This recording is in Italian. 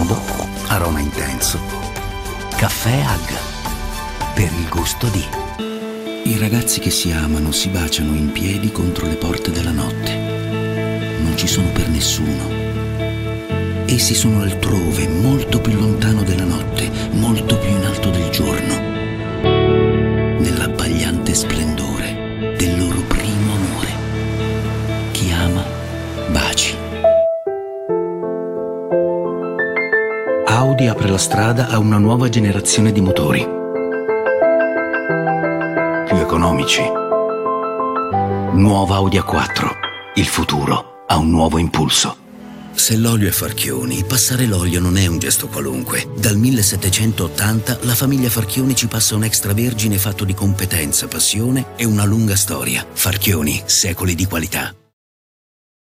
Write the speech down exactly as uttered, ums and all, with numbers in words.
comodo, aroma intenso. Caffè A G, per il gusto di... I ragazzi che si amano si baciano in piedi contro le porte della notte. Non ci sono per nessuno. Essi sono altrove, molto più lontano della notte, molto più in alto del giorno, nell'abbagliante splendore del loro primo amore. Chi ama, baci. Audi apre la strada a una nuova generazione di motori. Più economici. Nuova Audi A quattro. Il futuro ha un nuovo impulso. Se l'olio è Farchioni, passare l'olio non è un gesto qualunque. Dal millesettecentottanta la famiglia Farchioni ci passa un extravergine fatto di competenza, passione e una lunga storia. Farchioni, secoli di qualità.